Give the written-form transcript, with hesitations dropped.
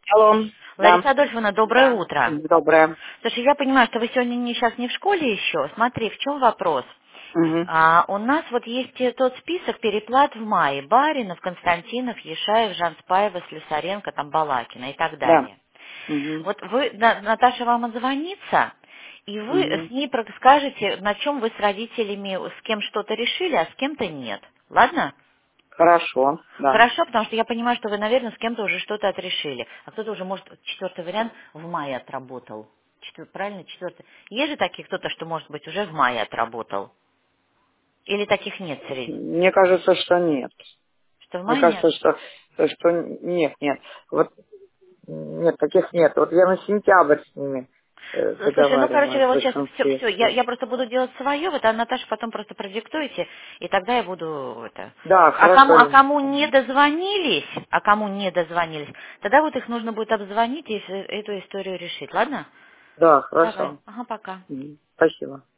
Алло, да, Лариса Адольфовна, доброе да, утро. доброе. Слушай, я понимаю, что вы сегодня сейчас не в школе еще. Смотри, в чем вопрос? Угу. У нас вот есть тот список переплат в мае. Баринов, Константинов, Ешаев, Жанспаева, Слюсаренко, там Балакина и так Да. далее. Угу. Вот вы, Наташа вам отзвонится, и вы Угу. с ней скажете, на чем вы с родителями, с кем что-то решили, а с кем-то нет. Ладно? Хорошо, да. Хорошо, потому что я понимаю, что вы, наверное, с кем-то уже что-то отрешили. А кто-то уже, может, четвертый вариант в мае отработал. Правильно, четвертый. Есть же таких кто-то, что, может быть, уже в мае отработал? Или таких нет среди? Мне кажется, что нет. Что в Мне мае нет? кажется, что нет, нет. Вот нет, таких нет. Вот я на сентябрь с ними Слушай, ну, короче, договаривалась в вот сейчас большинстве все, своем. я просто буду делать свое, вот, а Наташа потом просто продиктуете, и тогда я буду это. Да, А кому, а хорошо. кому не дозвонились, тогда вот их нужно будет обзвонить и эту историю решить, ладно? Да, Давай. хорошо. Ага, пока. Мгм. Спасибо.